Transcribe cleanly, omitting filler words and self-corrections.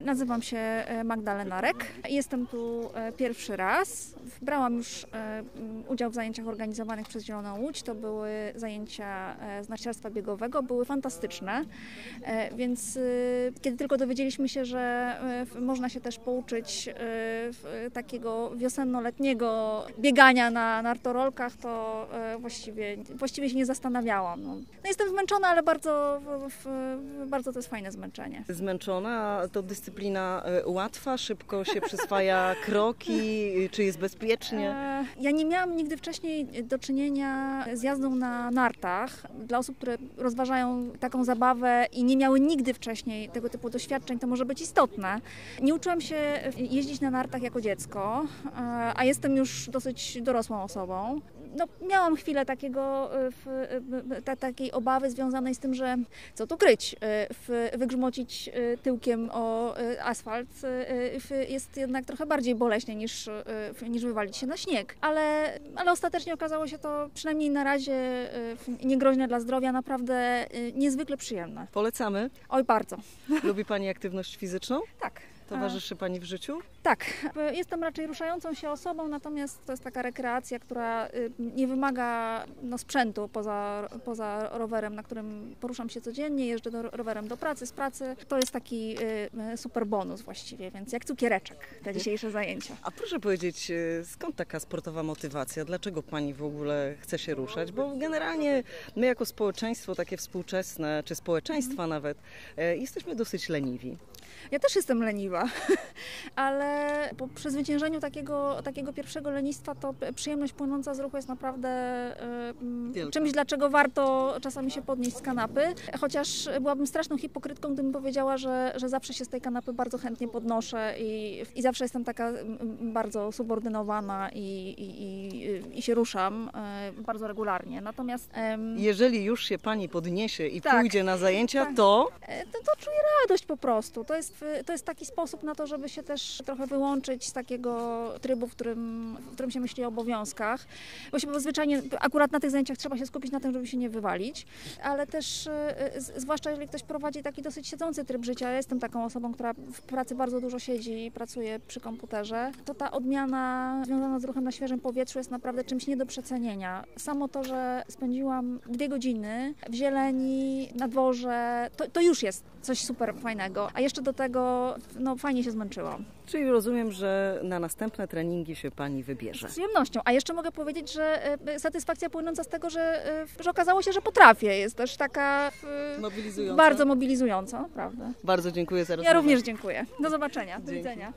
Nazywam się Magdalena Rek. Jestem tu pierwszy raz. Brałam już udział w zajęciach organizowanych przez Zieloną Łódź. To były zajęcia z narciarstwa biegowego. Były fantastyczne, więc kiedy tylko dowiedzieliśmy się, że można się też pouczyć takiego wiosenno-letniego biegania na nartorolkach, to właściwie się nie zastanawiałam. No, jestem zmęczona, ale bardzo to jest fajne zmęczenie. Zmęczona, to dyscyplina łatwa, szybko się przyswaja kroki, czy jest bezpiecznie? Ja nie miałam nigdy wcześniej do czynienia z jazdą na nartach. Dla osób, które rozważają taką zabawę i nie miały nigdy wcześniej tego typu doświadczeń, to może być istotne. Nie uczyłam się jeździć na nartach jako dziecko, a jestem już dosyć dorosłą osobą. No, miałam chwilę takiej obawy związanej z tym, że co tu kryć, wygrzmocić tyłkiem o asfalt jest jednak trochę bardziej boleśnie niż wywalić się na śnieg. Ale ostatecznie okazało się to przynajmniej na razie niegroźne dla zdrowia, naprawdę niezwykle przyjemne. Polecamy? Oj, bardzo. Lubi Pani aktywność fizyczną? Tak. Towarzyszy Pani w życiu? Tak. Jestem raczej ruszającą się osobą, natomiast to jest taka rekreacja, która nie wymaga sprzętu poza rowerem, na którym poruszam się codziennie, jeżdżę rowerem do pracy, z pracy. To jest taki super bonus właściwie, więc jak cukiereczek te dzisiejsze zajęcia. A proszę powiedzieć, skąd taka sportowa motywacja? Dlaczego Pani w ogóle chce się ruszać? Bo generalnie my jako społeczeństwo takie współczesne, czy społeczeństwa nawet, jesteśmy dosyć leniwi. Ja też jestem leniwa, ale po przezwyciężeniu takiego pierwszego lenistwa to przyjemność płynąca z ruchu jest naprawdę czymś, dlaczego warto czasami się podnieść z kanapy. Chociaż byłabym straszną hipokrytką, gdybym powiedziała, że zawsze się z tej kanapy bardzo chętnie podnoszę i zawsze jestem taka bardzo subordynowana i się ruszam bardzo regularnie. Natomiast jeżeli już się Pani podniesie i tak, pójdzie na zajęcia, tak, to czuję radość po prostu. To jest taki sposób na to, żeby się też trochę wyłączyć z takiego trybu, w którym się myśli o obowiązkach. Bo zwyczajnie akurat na tych zajęciach trzeba się skupić na tym, żeby się nie wywalić, ale też zwłaszcza jeżeli ktoś prowadzi taki dosyć siedzący tryb życia, ja jestem taką osobą, która w pracy bardzo dużo siedzi i pracuje przy komputerze, to ta odmiana związana z ruchem na świeżym powietrzu jest naprawdę czymś nie do przecenienia. Samo to, że spędziłam 2 godziny w zieleni, na dworze, to już jest coś super fajnego, a jeszcze do tego fajnie się zmęczyłam. Czyli rozumiem, że na następne treningi się Pani wybierze. Z przyjemnością. A jeszcze mogę powiedzieć, że satysfakcja płynąca z tego, że okazało się, że potrafię, jest też taka mobilizująca. Bardzo mobilizująca, naprawdę. Bardzo dziękuję za rozmowę. Ja również dziękuję. Do zobaczenia. Do Dzięki. widzenia.